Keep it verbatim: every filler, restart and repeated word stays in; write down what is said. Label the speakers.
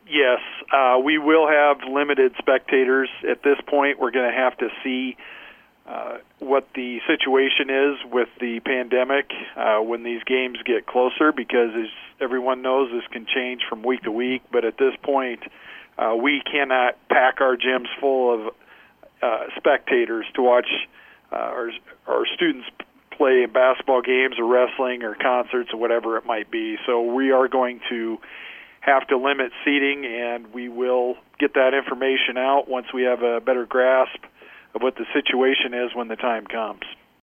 Speaker 1: Yes, uh, we will have limited spectators. At this point, we're going to have to see uh, what the situation is with the pandemic uh, when these games get closer, because as everyone knows, this can change from week to week. But at this point, uh, we cannot pack our gyms full of uh, spectators to watch uh, our, our students play in basketball games or wrestling or concerts or whatever it might be. So we are going to have to limit seating, and we will get that information out once we have a better grasp of what the situation is when the time comes.